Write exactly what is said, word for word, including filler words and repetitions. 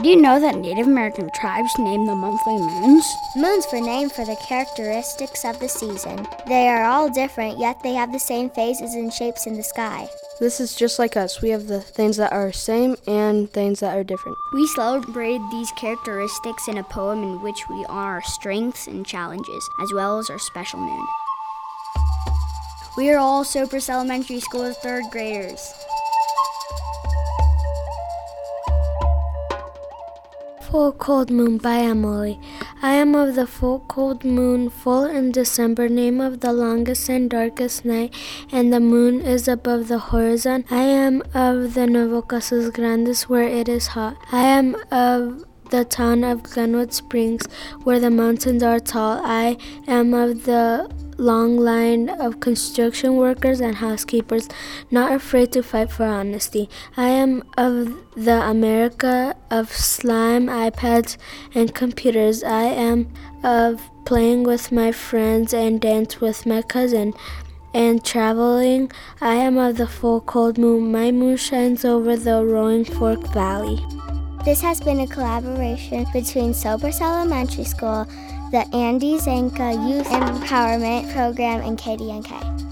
Did you know that Native American tribes name the monthly moons? Moons were named for the characteristics of the season. They are all different, yet they have the same phases and shapes in the sky. This is just like us. We have the things that are same and things that are different. We celebrate these characteristics in a poem in which we honor our strengths and challenges, as well as our special moon. We are all Sopris Elementary School's third graders. Full Cold Moon by Emily. I am of the full cold moon, full in December, name of the longest and darkest night, and the moon is above the horizon. I am of the Nuevo Casas Grandes, where it is hot. I am of the town of Glenwood Springs, where the mountains are tall. I am of the long line of construction workers and housekeepers, not afraid to fight for honesty. I am of the America of slime, iPads, and computers. I am of playing with my friends and dance with my cousin and traveling. I am of the full cold moon. My moon shines over the Roaring Fork Valley. This has been a collaboration between Sopris Elementary School, the Andy Zanka Youth Empowerment Program, and K D N K.